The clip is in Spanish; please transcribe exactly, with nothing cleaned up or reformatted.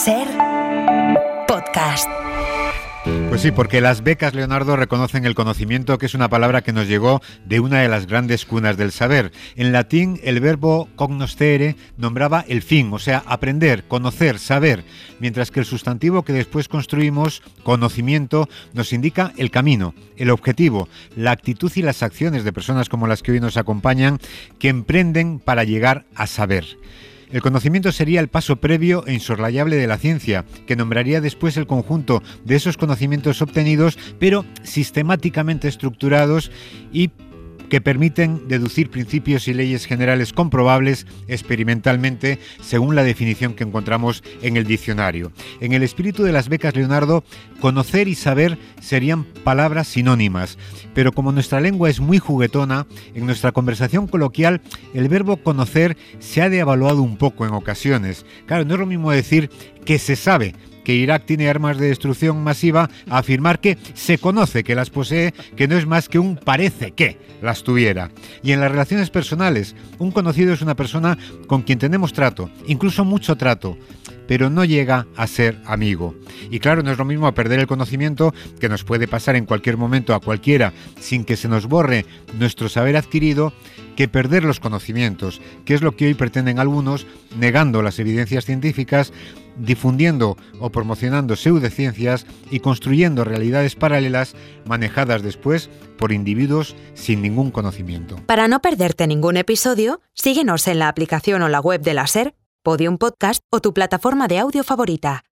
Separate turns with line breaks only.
Ser podcast.
Pues sí, porque las becas Leonardo reconocen el conocimiento, que es una palabra que nos llegó de una de las grandes cunas del saber. En latín, el verbo cognoscere nombraba el fin, o sea, aprender, conocer, saber, mientras que el sustantivo que después construimos, conocimiento, nos indica el camino, el objetivo, la actitud y las acciones de personas como las que hoy nos acompañan, que emprenden para llegar a saber. El conocimiento sería el paso previo e insoslayable de la ciencia, que nombraría después el conjunto de esos conocimientos obtenidos, pero sistemáticamente estructurados y que permiten deducir principios y leyes generales comprobables experimentalmente según la definición que encontramos en el diccionario. En el espíritu de las becas Leonardo, conocer y saber serían palabras sinónimas, pero como nuestra lengua es muy juguetona, en nuestra conversación coloquial el verbo conocer se ha devaluado un poco en ocasiones. Claro, no es lo mismo decir que se sabe que Irak tiene armas de destrucción masiva a afirmar que se conoce que las posee, que no es más que un parece que las tuviera. Y en las relaciones personales, un conocido es una persona con quien tenemos trato, incluso mucho trato, pero no llega a ser amigo. Y claro, no es lo mismo perder el conocimiento, que nos puede pasar en cualquier momento a cualquiera sin que se nos borre nuestro saber adquirido, que perder los conocimientos, que es lo que hoy pretenden algunos, negando las evidencias científicas, difundiendo o promocionando pseudociencias y construyendo realidades paralelas manejadas después por individuos sin ningún conocimiento.
Para no perderte ningún episodio, síguenos en la aplicación o la web de la SER, Podium Podcast o tu plataforma de audio favorita.